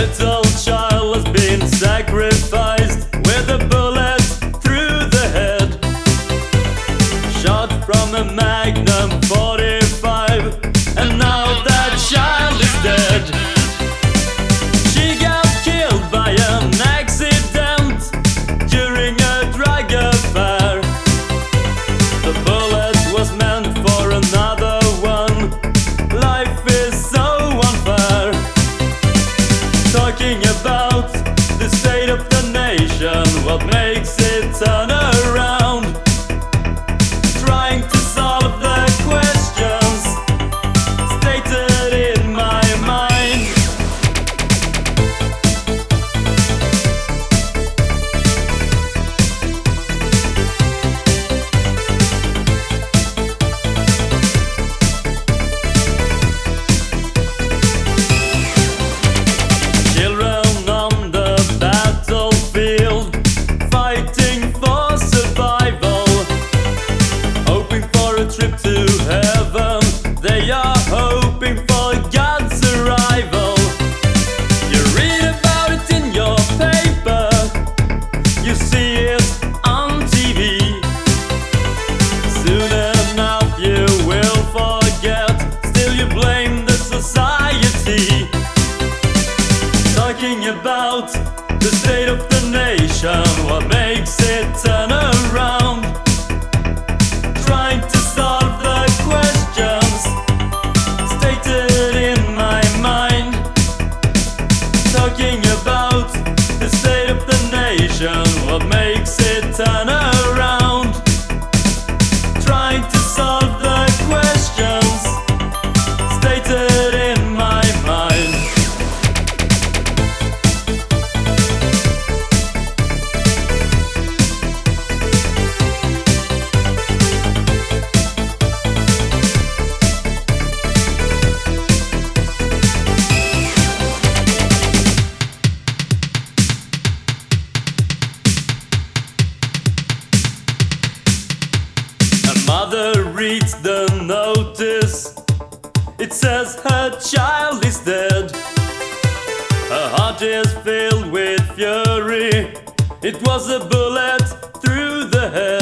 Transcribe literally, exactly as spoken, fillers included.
little child has been sacrificed with a bullet through the head, shot from a Magnum forty-five, and now that child is dead. She got killed by an accident during a drug affair. The bullet was meant for another one. Life is so unfair. Talking about the state of the nation, what makes it turn around? Trying to solve the questions stated in my mind. Children on the battlefield, fighting for survival, hoping for a trip to heaven. They are hoping for God's arrival. You read about it in your paper, you see it on T V. Soon enough you will forget, still you blame the society. Talking about the state of the nation, what makes it turn around? Trying to solve the questions stated in my mind. Talking about the state of the nation, what makes it turn around? Trying to solve the questions stated in my mind. Mother reads the notice. It says her child is dead. Her heart is filled with fury. It was a bullet through the head.